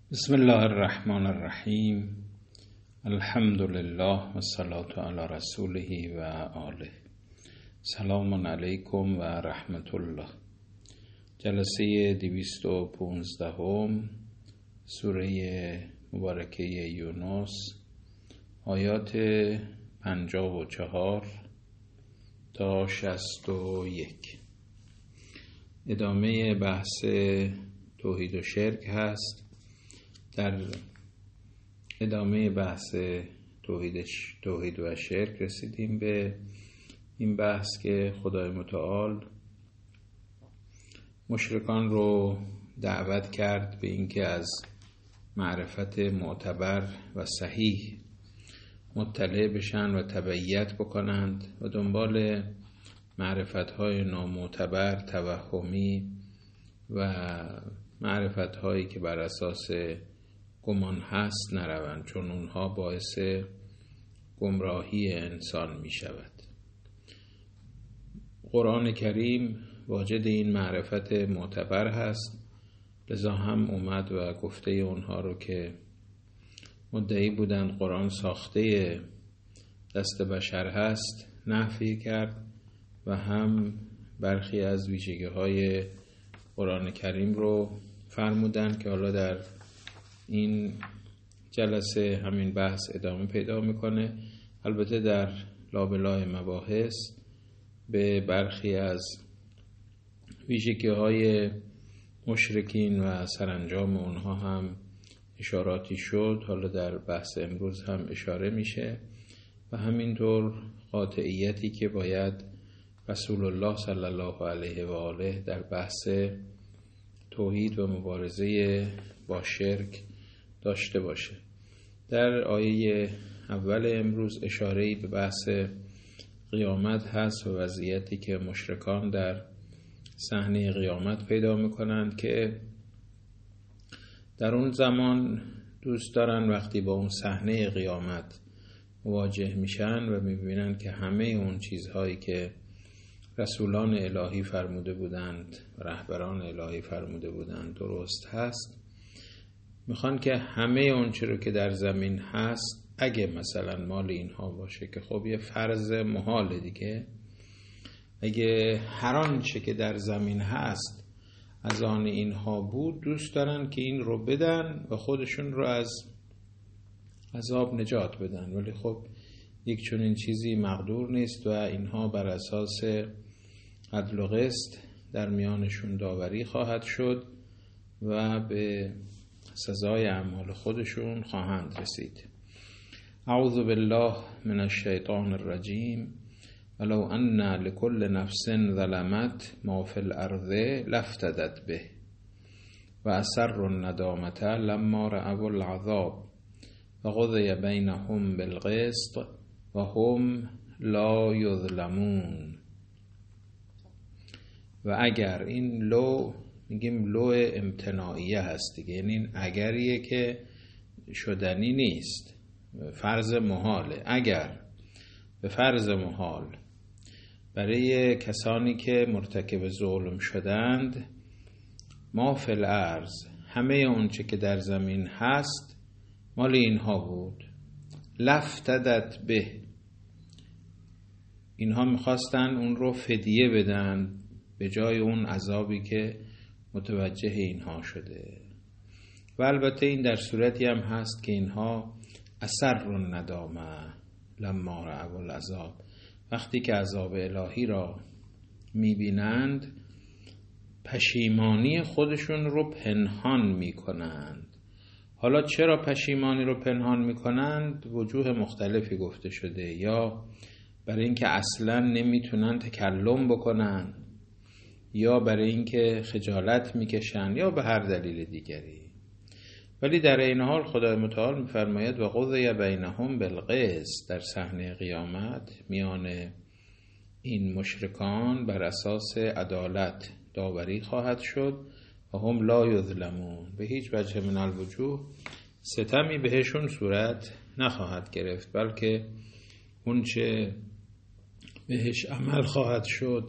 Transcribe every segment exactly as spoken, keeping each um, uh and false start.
بسم الله الرحمن الرحیم. الحمد لله و الصلاة علی رسوله و آله. سلام علیکم و رحمت الله. جلسه دویست و پونزدهم سوره مبارکه یونس، آیات پنجاه و چهار تا شصت و یک. ادامه بحث توحید و شرک هست. در ادامه بحث توحید توحید و شرک رسیدیم به این بحث که خدای متعال مشرکان رو دعوت کرد به اینکه از معرفت معتبر و صحیح مطلع بشن و تبعیت بکنند و دنبال معرفت‌های نامعتبر، توهمی و معرفت‌هایی که بر اساس گمان هست نروند، چون اونها باعث گمراهی انسان می شود. قرآن کریم واجد این معرفت معتبر هست، لذا هم اومد و گفته اونها رو که مدعی بودند قرآن ساخته دست بشر هست نفی کرد و هم برخی از ویژگی های قرآن کریم رو فرمودند که حالا در این جلسه همین بحث ادامه پیدا میکنه. البته در لابلای مباحث به برخی از ویژگی های مشرکین و سرانجام اونها هم اشاراتی شد، حالا در بحث امروز هم اشاره میشه و همینطور قاطعیتی که باید رسول الله صلی الله علیه و آله در بحث توحید و مبارزه با شرک داشته باشه. در آیه اول امروز اشاره‌ای به بحث قیامت هست و وضعیتی که مشرکان در صحنه قیامت پیدا میکنند که در اون زمان دوست دارن وقتی با اون صحنه قیامت مواجه میشن و میبینن که همه اون چیزهایی که رسولان الهی فرموده بودند و رهبران الهی فرموده بودند درست هست، میخوان که همه اون چیزی رو که در زمین هست اگه مثلا مال اینها باشه، که خب یه فرض محاله دیگه، اگه هر آنچه که در زمین هست از آن اینها بود، دوست دارن که این رو بدن و خودشون رو از عذاب نجات بدن، ولی خب یک چنین چیزی مقدور نیست و اینها بر اساس عدل و قسط در میانشون داوری خواهد شد و به سزای اعمال خودشون خواهند رسید. اعوذ بالله من الشیطان الرجیم. ولو ان لكل نفس ظلمت ما في الارض لافتدت به و اسر الندامة لما رأوا العذاب و قضی بینهم بالقسط و هم لا یظلمون. و اگر، این لو میگیم لو امتناعیه هست دیگه، یعنی این اگریه که شدنی نیست، فرض محاله. اگر به فرض محال برای کسانی که مرتکب ظلم شدند، ما فی الارض، همه اون چه که در زمین هست مال اینها بود، لفتدت به، اینها میخواستن اون رو فدیه بدن به جای اون عذابی که متوجه اینها شده. و البته این در صورتی هم هست که اینها اسر الندامه لما رأوا العذاب، وقتی که عذاب الهی را میبینند پشیمانی خودشون رو پنهان میکنند. حالا چرا پشیمانی رو پنهان میکنند؟ وجوه مختلفی گفته شده، یا برای اینکه اصلا نمیتونن تکلم بکنن، یا برای اینکه خجالت میکشن، یا به هر دلیل دیگری. ولی در این حال خدای متعال میفرماید و قضی بینهم بالقسط، در صحنه قیامت میان این مشرکان بر اساس عدالت داوری خواهد شد و هم لا یظلمون، به هیچ وجه من الوجوه ستمی بهشون صورت نخواهد گرفت، بلکه اون چه بهش عمل خواهد شد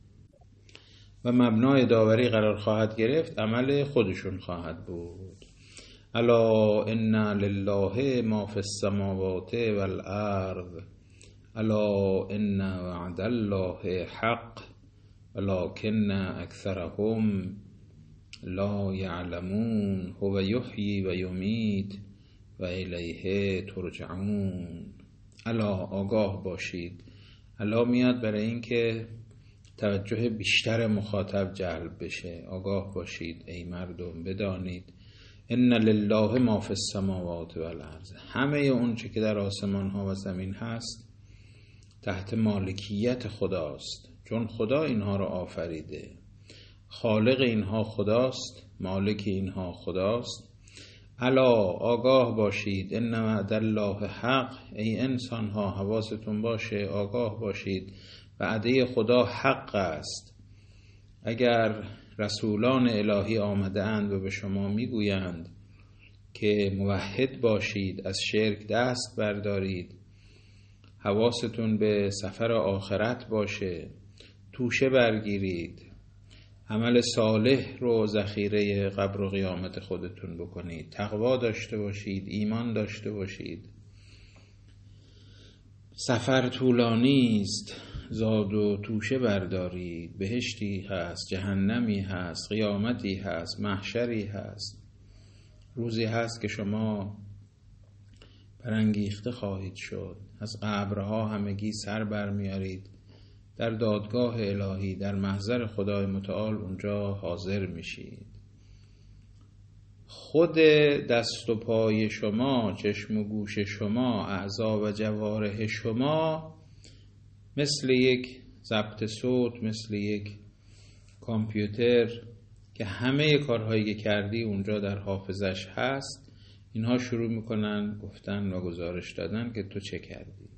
و مبنای داوری قرار خواهد گرفت عمل خودشون خواهد بود. الا ان لله ما فی السماوات والارض الا ان وعد الله حق ولكن اکثرهم لا یعلمون هو یحیی و یمیت و الیه ترجعون. الا آگاه باشید. الا میاد برای این که توجه بیشتر مخاطب جلب بشه. آگاه باشید ای مردم، بدانید ان لله ما فی السماوات والارض، همه اون چه که در آسمان ها و زمین هست تحت مالکیت خداست، چون خدا اینها را آفریده. خالق اینها خداست، مالک اینها خداست. الا آگاه باشید ان وعد الله حق، ای انسان ها حواستون باشه، آگاه باشید وعده خدا حق است. اگر رسولان الهی آمده اند و به شما میگویند که موحد باشید، از شرک دست بردارید، حواستون به سفر آخرت باشه، توشه برگیرید، عمل صالح رو ذخیره قبر و قیامت خودتون بکنید، تقوا داشته باشید، ایمان داشته باشید، سفر طولانی است، زاد و توشه بردارید، بهشتی هست، جهنمی هست، قیامتی هست، محشری هست، روزی هست که شما برانگیخته خواهید شد، از قبرها همگی سر برمیارید، در دادگاه الهی در محضر خدای متعال اونجا حاضر میشید. خود دست و پای شما، چشم و گوش شما، اعضا و جوارح شما مثل یک ضبط صوت، مثل یک کامپیوتر که همه کارهایی که کردی اونجا در حافظش هست، اینها شروع میکنن گفتن و گزارش دادن که تو چه کردی.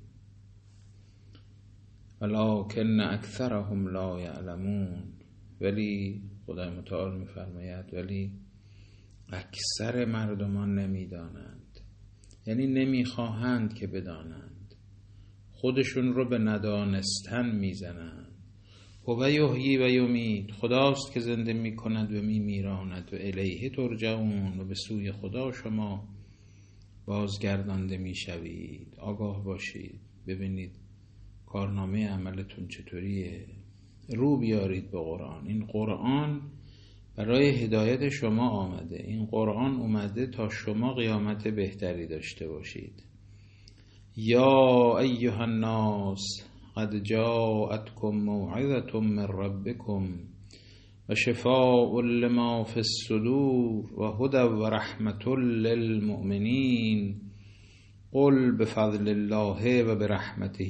ولکن اکثرهم لا یعلمون، ولی خدای متعال میفرماید ولی اکثر مردمان نمیدانند، یعنی نمیخواهند که بدانند، خودشون رو به ندانستن میزنند. هو یحیی و یمیت، خداست که زنده میکند و میمیراند و الیه ترجعون، و به سوی خدا شما بازگردانده میشوید. آگاه باشید، ببینید کارنامه عملتون چطوریه، رو بیارید به قرآن. این قرآن برای هدایت شما آمده، این قرآن اومده تا شما قیامت بهتری داشته باشید. یا ایها الناس قد جاءتكم موعظة من ربكم و شفاء لما في الصدور و هدى و رحمة للمؤمنین قل بفضل الله و برحمته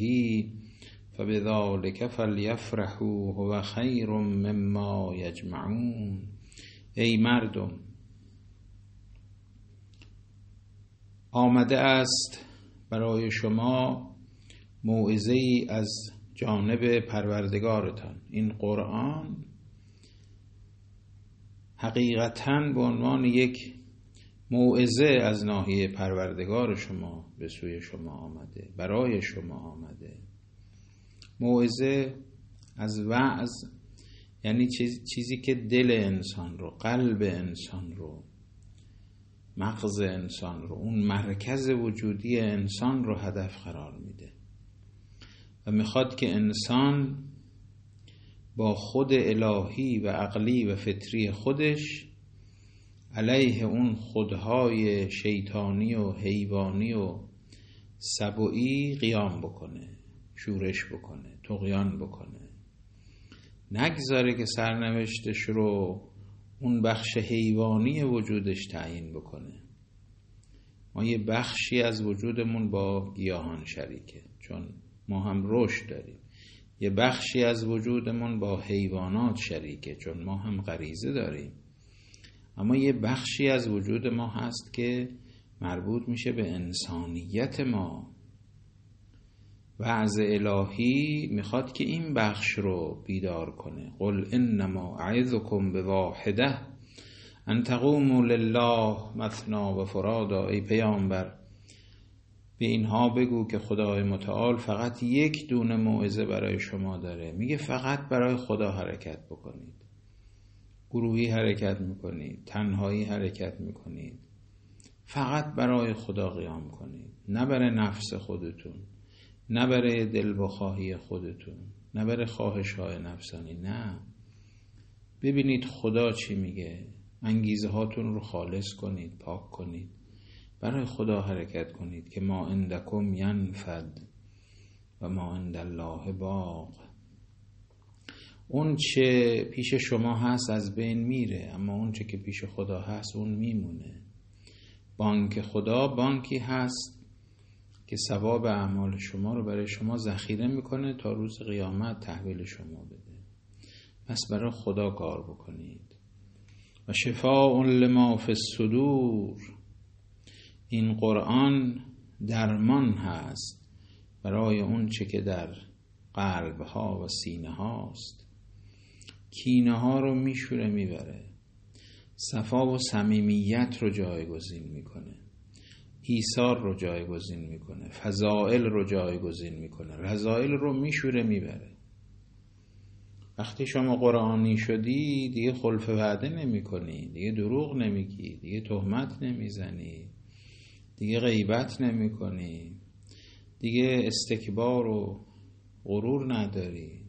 فبذلك فلیفرحوا هو خیر مما یجمعون. ای مردم، آمده است برای شما موعظه ای از جانب پروردگارتان. این قرآن حقیقتاً به عنوان یک موعظه از ناحیه پروردگار شما به سوی شما آمده، برای شما آمده. موعظه از وعظ یعنی چیز، چیزی که دل انسان رو، قلب انسان رو، مغز انسان رو، اون مرکز وجودی انسان رو هدف قرار میده و میخواد که انسان با خود الهی و عقلی و فطری خودش علیه اون خودهای شیطانی و حیوانی و سبویی قیام بکنه، شورش بکنه، طغیان بکنه، نگذاره که سرنوشتش رو اون بخش حیوانی وجودش تعیین بکنه. ما یه بخشی از وجودمون با گیاهان شریکه، چون ما هم رشد داریم. یه بخشی از وجودمون با حیوانات شریکه، چون ما هم غریزه داریم. اما یه بخشی از وجود ما هست که مربوط میشه به انسانیت ما. وعظ الهی میخواد که این بخش رو بیدار کنه. قل انما اعظکم بواحده ان تقوموا لله مثنی و فرادا. ای پیامبر، به اینها بگو که خدای متعال فقط یک دونه موعظه برای شما داره. میگه فقط برای خدا حرکت بکنید. گروهی حرکت میکنید، تنهایی حرکت میکنید، فقط برای خدا قیام کنید، نه برای نفس خودتون، نه برای دل بخواهی خودتون، نه برای خواهش های نفسانی. نه، ببینید خدا چی میگه، انگیزه هاتون رو خالص کنید، پاک کنید، برای خدا حرکت کنید که ما عندکم ینفد و ما عند الله باق. اون چه پیش شما هست از بین میره، اما اون چه که پیش خدا هست اون میمونه. بانک خدا بانکی هست که ثواب اعمال شما رو برای شما ذخیره میکنه تا روز قیامت تحویل شما بده. پس برای خدا کار بکنید. و شفاء لما فی الصدور، این قرآن درمان هست برای اون چه که در قلب ها و سینه هاست. کینه ها رو میشوره میبره، صفا و صمیمیت رو جایگزین میکنه، ایثار رو جایگزین میکنه، فضائل رو جایگزین میکنه، رذائل رو میشوره میبره. وقتی شما قرآنی شدی دیگه خلف وعده نمی کنی، دیگه دروغ نمیگی، دیگه تهمت نمیزنی، دیگه غیبت نمی کنی، دیگه استکبار و غرور نداری.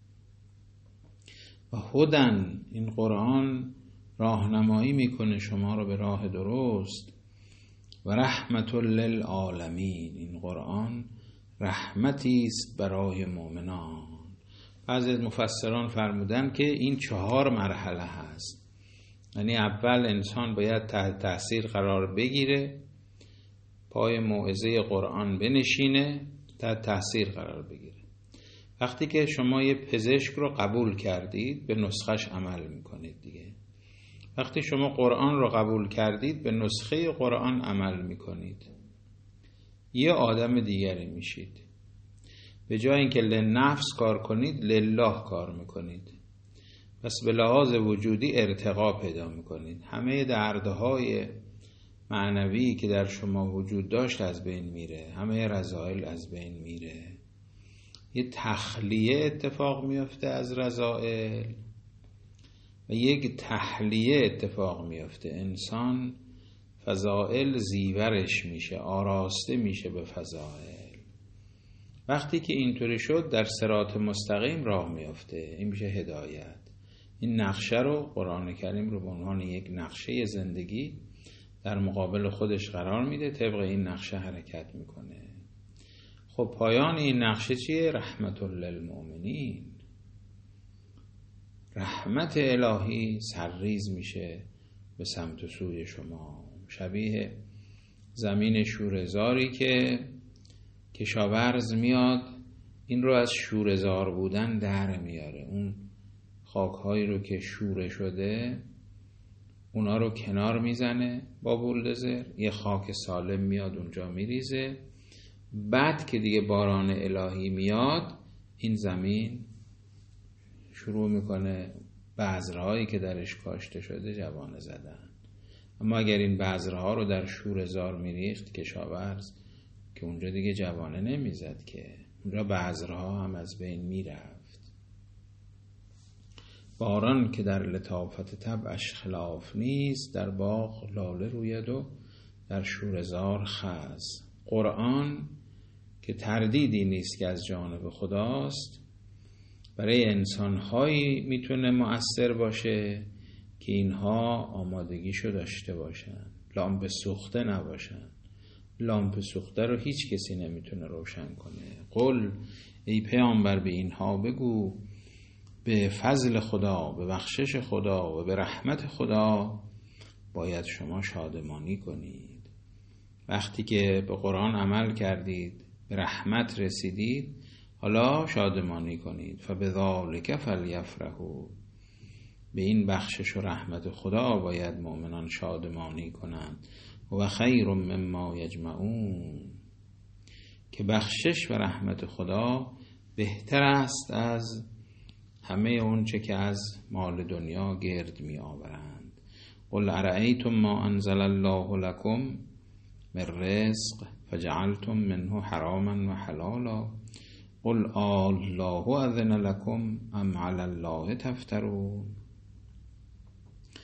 و هدن، این قرآن راهنمایی میکنه شما رو به راه درست. و رحمت للعالمین، این قرآن رحمتی است برای مؤمنان. بعضی از مفسران فرمودن که این چهار مرحله هست، یعنی اول انسان باید تحت تاثیر قرار بگیره، پای موعظه قرآن بنشینه، تحت تاثیر قرار بگیره. وقتی که شما یه پزشک رو قبول کردید به نسخش عمل میکنید دیگه. وقتی شما قرآن رو قبول کردید به نسخه قرآن عمل میکنید، یه آدم دیگری میشید. به جای اینکه لنفس کار کنید لله کار میکنید. پس به لحاظ وجودی ارتقا پیدا میکنید. همه دردهای معنوی که در شما وجود داشت از بین میره، همه رذائل از بین میره. یه تخلیه اتفاق میفته از رذائل و یک تحلیه اتفاق میفته. انسان فضائل زیورش میشه، آراسته میشه به فضائل. وقتی که اینطوری شد در صراط مستقیم راه میفته. این میشه هدایت. این نقشه رو قرآن کریم رو به عنوان یک نقشه زندگی در مقابل خودش قرار میده، طبق این نقشه حرکت میکنه. خب پایان این نقشه چیه؟ رحمت للمؤمنین. رحمت الهی سرریز میشه به سمت و سوی شما، شبیه زمین شوره‌زاری که کشاورز میاد این رو از شوره‌زار بودن در میاره. اون خاکهایی رو که شوره شده اونا رو کنار میزنه با بولدوزر، یه خاک سالم میاد اونجا میریزه. بعد که دیگه باران الهی میاد این زمین شروع میکنه بذرهایی که درش کاشته شده جوانه زدن. اما اگر این بذرها رو در شوره‌زار میریخت کشاورز که اونجا دیگه جوانه نمیزد، که اونجا بذرها هم از بین میرفت. باران که در لطافت طبعش خلاف نیست، در باغ لاله روید و در شوره‌زار خز. قرآن که تردیدی نیست که از جانب خداست، برای انسان‌هایی میتونه مؤثر باشه که اینها آمادگیشو داشته باشن، لامپ سوخته نباشن. لامپ سوخته رو هیچ کسی نمیتونه روشن کنه. قل ای پیامبر به اینها بگو به فضل خدا، به بخشش خدا و به رحمت خدا باید شما شادمانی کنید. وقتی که به قرآن عمل کردید، به رحمت رسیدید، حالا شادمانی کنید. فبذالک فلیفرحوا، به این بخشش و رحمت خدا باید مؤمنان شادمانی کنند. و خیر مما یجمعون، که بخشش و رحمت خدا بهتر است از همه اون چه که از مال دنیا گرد می آورند. قل ارأیتم ما انزل الله لکم من رزق فجعلتم منه حراما و حلالا قل الله اذن لکم ام علی الله تفترون.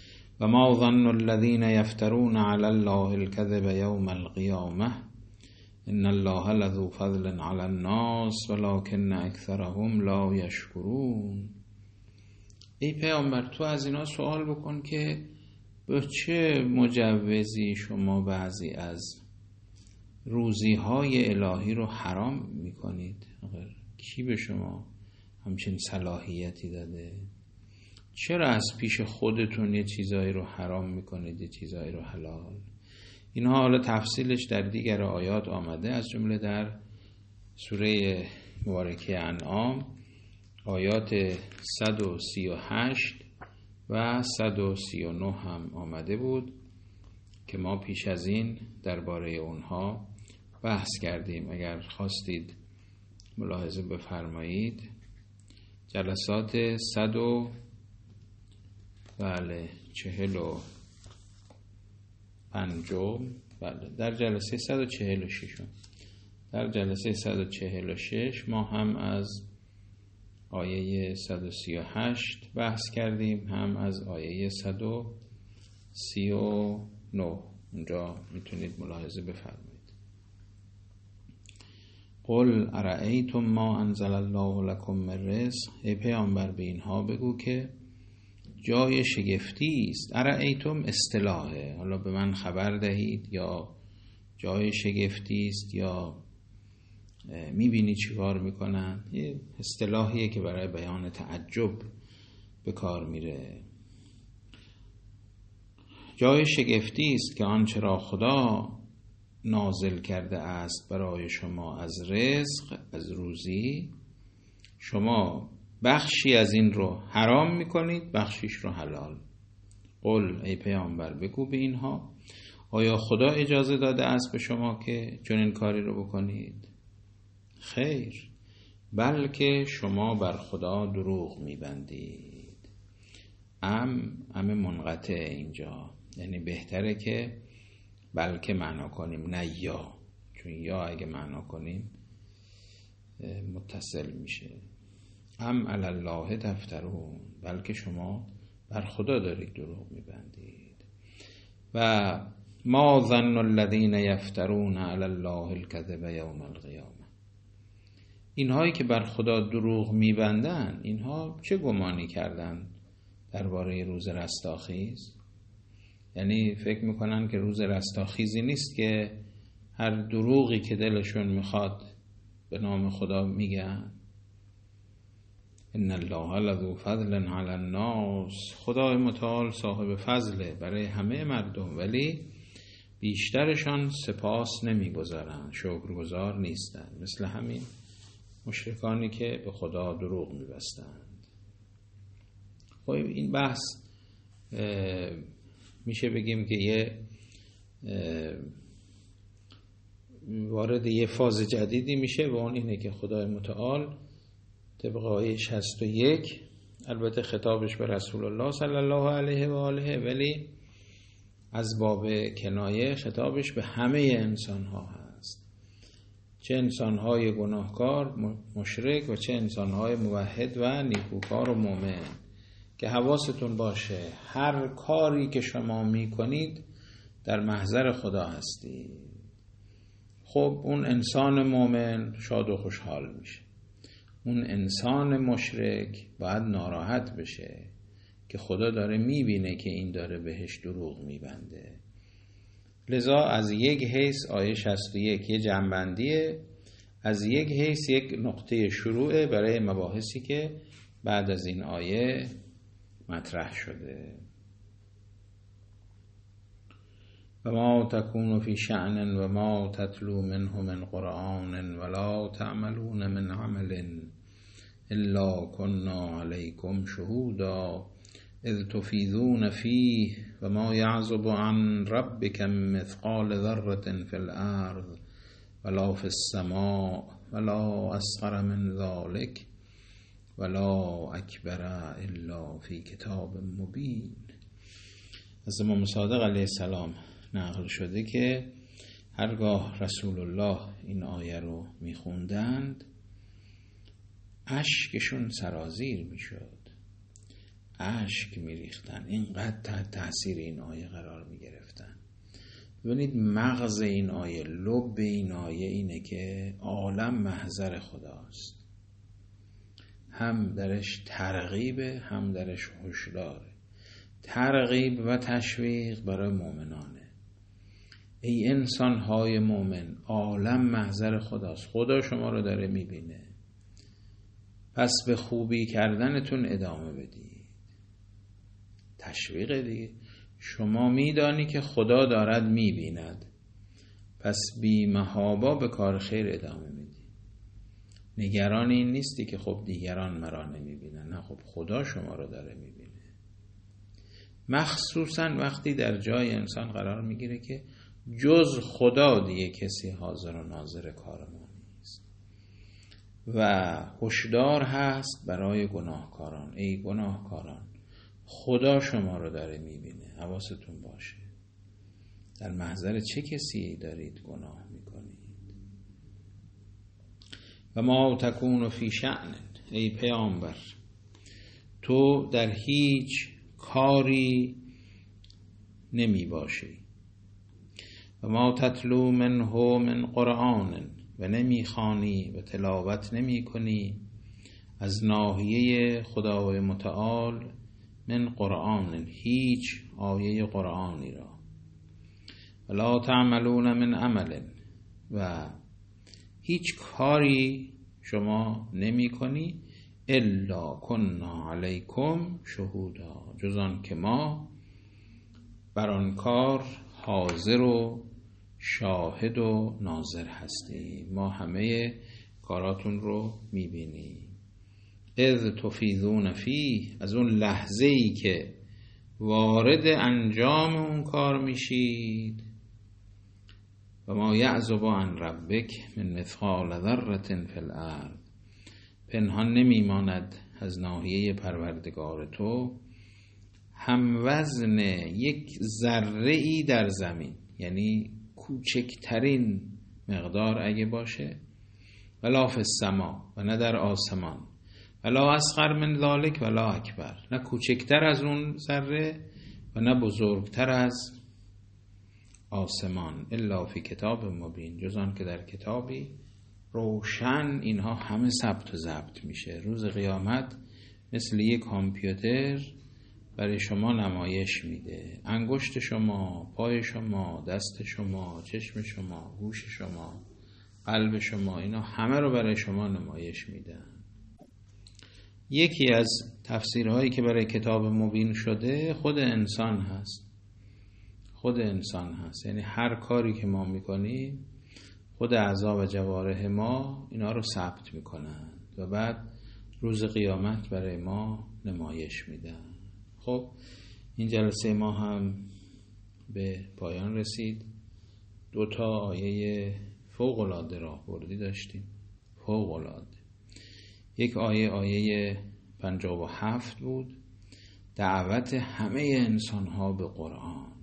و ما ظن الذین یفترون علی الله الکذب یوم القیامه ان الله لذو فضل علی الناس ولکن اکثرهم لا یشکرون. ای پیامبر تو از اینا سوال بکن که به چه مجوزی شما بعضی از روزی های الهی رو حرام میکنید؟ کی به شما همچین صلاحیتی داده؟ چرا از پیش خودتون یه چیزایی رو حرام میکنید یه چیزایی رو حلال؟ اینها حالا تفصیلش در دیگر آیات آمده، از جمله در سوره مبارکه انعام آیات صد و سی و هشت و صد و سی و نه هم آمده بود که ما پیش از این درباره اونها بحث کردیم. اگر خواستید ملاحظه بفرمایید جلسات صد و بله چهل و پنجم، بله در جلسه صد و چهل و ششم، در جلسه صد و چهل و شش ما هم از آیه صد و سی و هشت بحث کردیم، هم از آیه صد و سی و نه. اونجا میتونید ملاحظه بفرمایید. قل ارأیتم ما انزل الله لکم من رزق. ای پیامبر به اینها بگو که جای شگفتی است. ارأیتم اصطلاحه، حالا به من خبر دهید، یا جای شگفتی است، یا میبینی چی کار میکنن. یه اصطلاحیه که برای بیان تعجب به کار میره. جای شگفتی است که آنچه را خدا نازل کرده است برای شما از رزق، از روزی، شما بخشی از این رو حرام میکنید، بخشیش رو حلال. قل ای پیامبر بگو به اینها آیا خدا اجازه داده است به شما که چنین کاری رو بکنید؟ خیر، بلکه شما بر خدا دروغ میبندید. ام ام منقطع اینجا، یعنی بهتره که بلکه معنا کنیم نه یا، چون یا اگه معنا کنیم متصل میشه. ام علی الله تفترون، بلکه شما بر خدا دارید دروغ میبندید. و ما ظن الذین یفترون علی الله الکذب یوم القیامه. اینهایی که بر خدا دروغ میبندن، اینها چه گمانی کردن درباره روز رستاخیز؟ یعنی فکر میکنن که روز رستاخیزی نیست که هر دروغی که دلشون میخواد به نام خدا میگن؟ ان الله لذو فضل علی الناس. خدای متعال صاحب فضله برای همه مردم، ولی بیشترشان سپاس نمیگذارن، شکرگزار نیستن، مثل همین مشرکانی که به خدا دروغ میبستند. خب این بحث میشه بگیم که یه وارد یه فاز جدیدی میشه و اون اینه که خدای متعال طبق آیه شصت و یک، البته خطابش به رسول الله صلی الله علیه و آله، ولی از باب کنایه خطابش به همه انسان ها هست، چه انسان های گناهکار مشرک و چه انسان های موحد و نیکوکار و مؤمن، که حواستون باشه هر کاری که شما میکنید در محضر خدا هستید. خب اون انسان مؤمن شاد و خوشحال میشه، اون انسان مشرک باید ناراحت بشه که خدا داره میبینه که این داره بهش دروغ میبنده. لذا از یک حیث آیه شصت و یک یه جنبندیه، از یک حیث یک نقطه شروعه برای مباحثی که بعد از این آیه مطرح شده. و ما تکون فی شأن و ما تتلو منه من قرآن ولا تعملون من عمل الا كنا علیکم شهودا اذ تفیضون فیه و ما یعزب عن ربک مثقال ذرة فی الارض ولا فی السماء ولا اصغر من ذلك ولا اکبر الا فی کتاب مبین. از امام صادق علیه السلام نقل شده که هرگاه رسول الله این آیه رو میخوندند اشکشون سرازیر میشد اشک میریختن، اینقدر تحت تاثیر این آیه قرار میگرفتن. ببینید مغز این آیه، لب این آیه اینه که عالم محضر خداست، هم درش ترغیبه هم درش هشداره. ترغیب و تشویق برای مؤمنانه. ای انسان های مؤمن، عالم محضر خداست، خدا شما رو داره میبینه، پس به خوبی کردنتون ادامه بدید. تشویق دیگه، شما میدانی که خدا دارد میبیند، پس بی محابا به کار خیر ادامه میدی. نگران این نیستی که خب دیگران مرا نمیبینن، نه، خب خدا شما رو داره میبینه. مخصوصا وقتی در جای انسان قرار میگیره که جز خدا دیگه کسی حاضر و ناظر کار ما نیست. و هشدار هست برای گناهکاران، ای گناهکاران خدا شما رو داره میبینه، حواستون باشه در محضر چه کسی دارید گناه میکنید. و ما تکون فی شأن، ای پیامبر تو در هیچ کاری نمی باشی. و ما تتلو منه من قرآن، و نمی خوانی و تلاوت نمی کنی از ناحیه خدای متعال من قرآن، هیچ آیه قرآنی را. ولا تعملون من عمل، و هیچ کاری شما نمی کنی الا کنا علیکم شهودا، جز آن که ما بر آن کار حاضر و شاهد و ناظر هستیم، ما همه کاراتون رو میبینیم. اذ تفیضون فیه، از اون لحظه ای که وارد انجام اون کار میشید. و ما یعزب عن ربک من مثقال ذره فی الارض، پنهان نمیماند از ناحیه پروردگار تو هم وزن یک ذره ای در زمین، یعنی کوچکترین مقدار اگه باشه، ولا فی السما، و نه در آسمان، ولا اصغر من ذلک ولا اکبر، نه کوچکتر از اون ذره و نه بزرگتر از آسمان، الا فی کتاب مبین، جز آن که در کتابی روشن اینها همه ثبت و ضبط میشه. روز قیامت مثل یک کامپیوتر برای شما نمایش میده، انگشت شما، پای شما، دست شما، چشم شما، گوش شما، قلب شما، اینا همه رو برای شما نمایش میدن. یکی از تفسیرهایی که برای کتاب مبین شده خود انسان هست، خود انسان هست، یعنی هر کاری که ما میکنیم خود اعضا و جوارح ما اینا رو ثبت میکنن و بعد روز قیامت برای ما نمایش میدن. خب این جلسه ما هم به پایان رسید. دو تا آیه فوق العاده راهبردی داشتیم، فوق العاده. یک آیه آیه پنجاه و هفت بود، دعوت همه انسان ها به قرآن.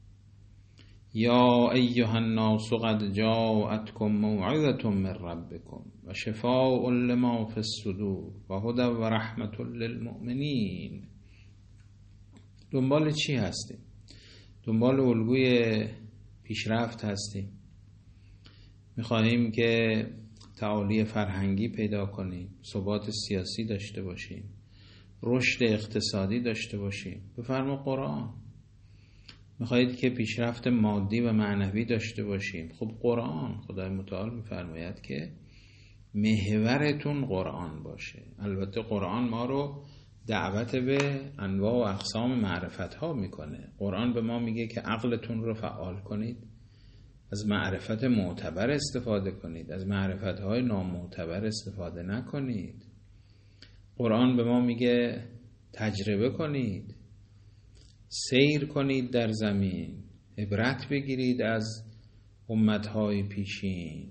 یا ایها الناس قد جاءتکم موعظة من ربکم و شفاء لما فی الصدور و هدی و رحمة للمؤمنین. دنبال چی هستیم؟ دنبال الگوی پیشرفت هستیم. میخواهیم که تعالی فرهنگی پیدا کنیم، ثبات سیاسی داشته باشیم، رشد اقتصادی داشته باشیم. بفرما قرآن. میخواهید که پیشرفت مادی و معنوی داشته باشیم. خب قرآن، خدای متعال میفرماید که محورتون قرآن باشه. البته قرآن ما رو دعوت به انواع و اقسام معرفت ها میکنه. قرآن به ما میگه که عقلتون رو فعال کنید، از معرفت معتبر استفاده کنید، از معرفت های نامعتبر استفاده نکنید. قرآن به ما میگه تجربه کنید، سیر کنید در زمین، عبرت بگیرید از امتهای پیشین.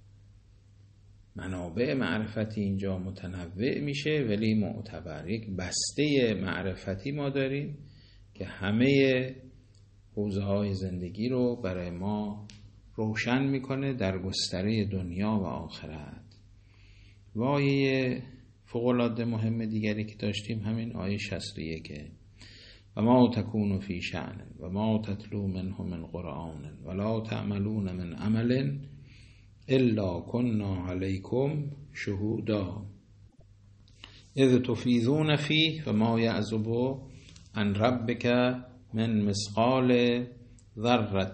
منابع معرفتی اینجا متنوع میشه ولی معتبر. یک بسته معرفتی ما داریم که همه حوزه‌های زندگی رو برای ما روشن میکنه در گستره دنیا و آخرت. و آیه فوق‌العاده مهم دیگری که داشتیم همین آیه شصت و یک و ما تکون فی شأن و ما تتلو منه من قرآن ولا تعملون من عمل الا كنا علیکم شهودا اذ تفیضون فیه و ما یعزب عن ربک من مثقال ذرة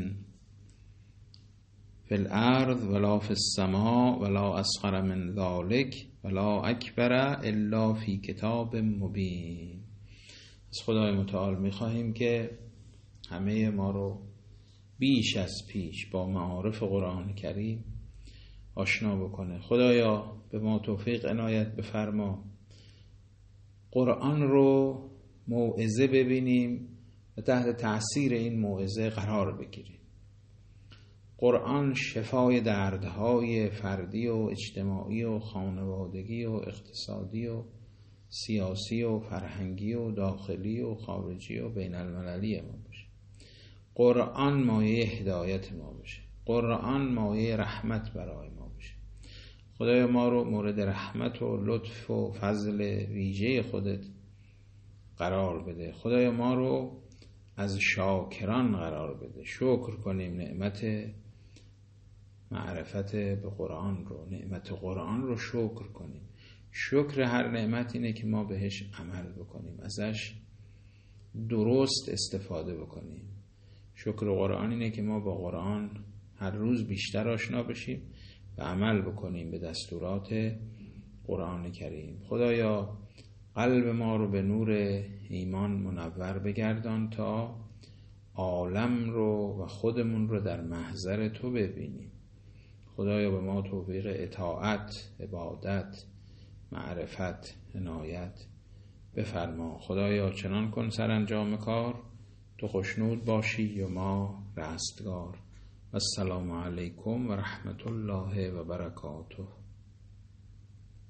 فی الارض ولا فی السماء ولا اصغر من ذلك ولا اکبر الا فی کتاب مبین. از خدای متعال میخواهیم که همه ما رو بیش از پیش با معارف قرآن کریم آشنا بکنه. خدایا به ما توفیق عنایت بفرما قرآن رو موعظه ببینیم و تحت تأثیر این موعظه قرار بگیریم. قرآن شفای دردهای فردی و اجتماعی و خانوادگی و اقتصادی و سیاسی و فرهنگی و داخلی و خارجی و بین المللی ما باشه. قرآن مایه هدایت ما باشه. قرآن مایه رحمت برای ما باشه. خدای ما رو مورد رحمت و لطف و فضل ویژه خودت قرار بده. خدای ما رو از شاکران قرار بده. شکر کنیم نعمت معرفت به قرآن رو، نعمت قرآن رو شکر کنیم. شکر هر نعمت اینه که ما بهش عمل بکنیم، ازش درست استفاده بکنیم. شکر قرآن اینه که ما با قرآن هر روز بیشتر آشنا بشیم و عمل بکنیم به دستورات قرآن کریم. خدایا قلب ما رو به نور ایمان منور بگردان تا عالم رو و خودمون رو در محضر تو ببینیم. خدایا به ما توفیق اطاعت، عبادت، معرفت، عنایت بفرما. خدایا چنان کن سرانجام کار تو خوشنود باشی و ما رستگار. السلام علیکم و رحمت الله و برکاته.